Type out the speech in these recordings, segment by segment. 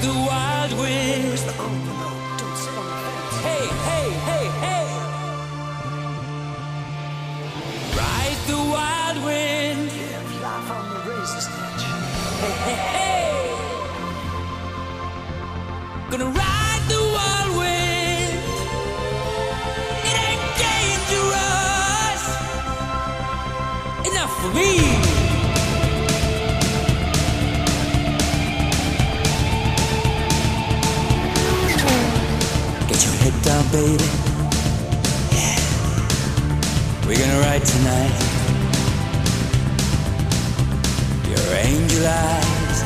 the wild wind. Hey, hey, hey, hey. Ride the wild wind. Live life on the razor's edge. Hey, hey, hey. Gonna ride the wild wind. It ain't dangerous enough for me. Get your head down, baby. Yeah. We're gonna ride tonight. Your angel eyes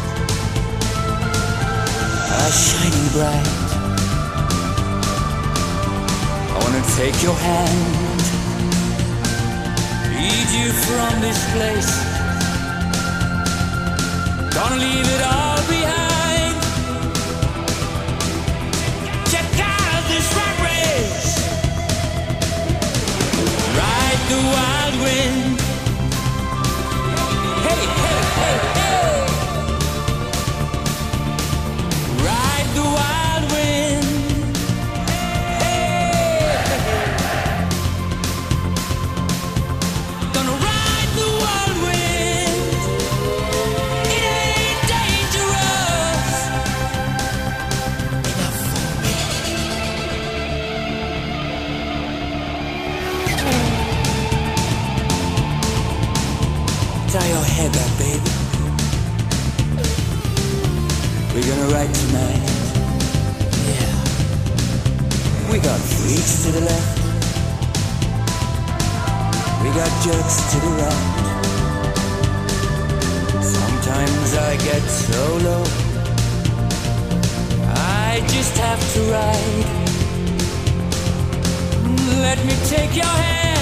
are shining bright. I wanna take your hand, lead you from this place. Gonna leave it all behind. Check out this rat race. Ride the wild wind. Hey, hey, hey, hey. Ride the wild wind. Hey, gonna ride the wild wind. It ain't dangerous enough for me. Tie your hair back, baby. We're gonna ride tonight. Yeah. We got freaks to the left. We got jerks to the right. Sometimes I get so low, I just have to ride. Let me take your hand.